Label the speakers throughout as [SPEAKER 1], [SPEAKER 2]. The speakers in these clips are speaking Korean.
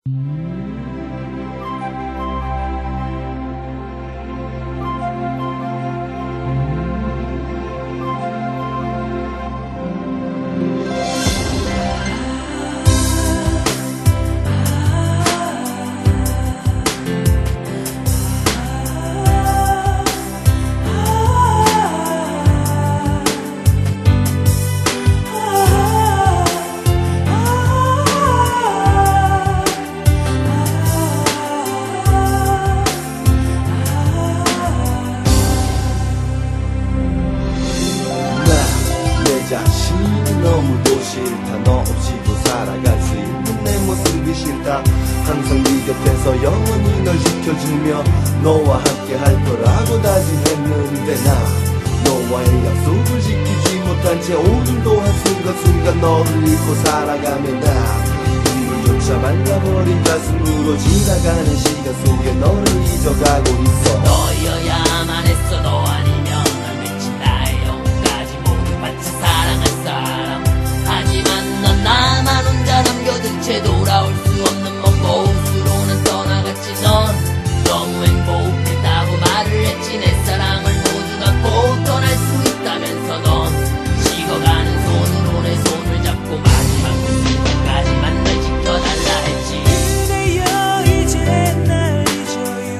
[SPEAKER 1] 자신이 너무도 싫다. 너 없이도 살아갈 수 있는 내 모습이 싫다. 항상 네 곁에서 영원히 널 지켜주며 너와 함께 할 거라고 다짐했는데 나 너와의 약속을 지키지 못한 채 오늘도 한순간순간 너를 잊고 살아가면 나 눈물조차 말라버린 가슴으로 지나가는 시간 속에 너를 잊어가고 있어.
[SPEAKER 2] 너여야만 했어. 너 아니면 난 미친 나의 영혼까지 모두 바치 사랑할 사람. 하지만 넌 나만 혼자 남겨둔 채 돌아올 수 없는 먼 곳으로 난 떠나갔지. 넌 너무 행복했다고 말을 했지. 내 사랑을 모두 갖고 떠날 수 있다면서 넌 식어가는 손으로 내 손을 잡고 마지막 순간까지만 날 지켜달라 했지.
[SPEAKER 3] 그래요 이제 날 잊어요.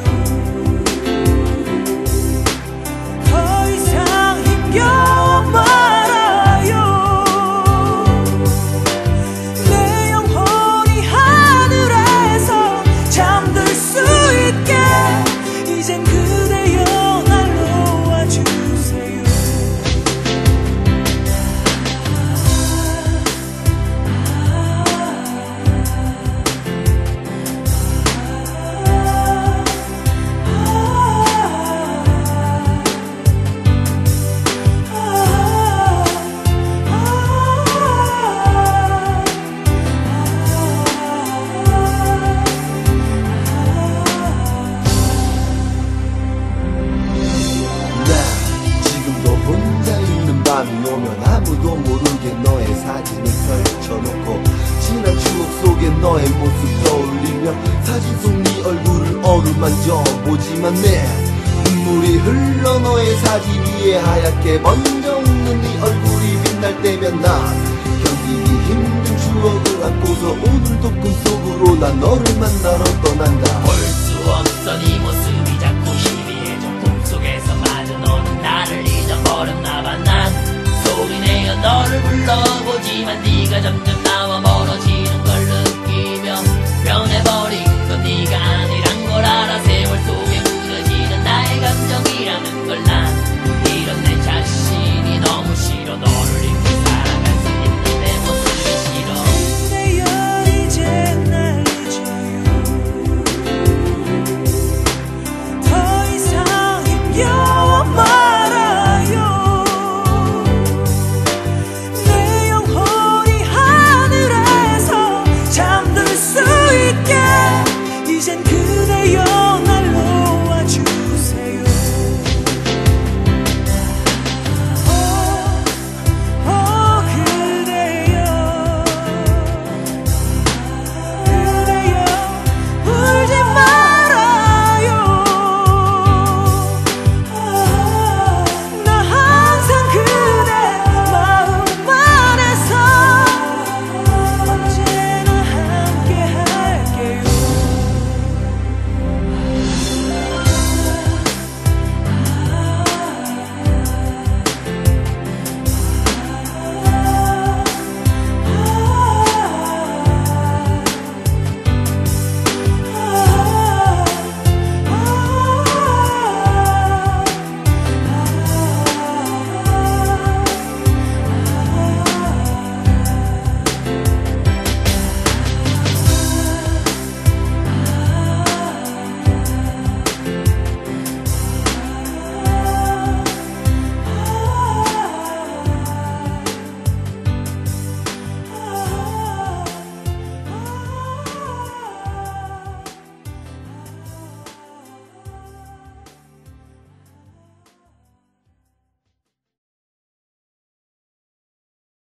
[SPEAKER 3] 더 이상 힘겨워 말아요. 내 영혼이 하늘에서 잠들 수 있게 이젠 그대여 날 놓아주세요.
[SPEAKER 1] 지금도 혼자 있는 밤이 오면 아무도 모르게 너의 사진을 펼쳐놓고 지난 추억 속에 너의 모습 떠올리며 사진 속 네 얼굴을 어루만져 보지만 내 눈물이 흘러 너의 사진 위에 하얗게 번져 웃는 네 얼굴이 빛날 때면 난 견디기 힘든 추억을 안고서 오늘도 꿈속으로 난 너를 만나러 떠난다.
[SPEAKER 2] 볼 수 없어 네 모습이 자꾸 희미해져. 꿈속에서 마저 너는 나를 잊어버렸나봐. 난 소리내어 너를 불러보지만 네가 점점 나와 멀어지는 걸 느끼며 변해버린 건 네가 아니란 걸 알아. 세월 속에 묻어지는 나의 감정이라는 걸 난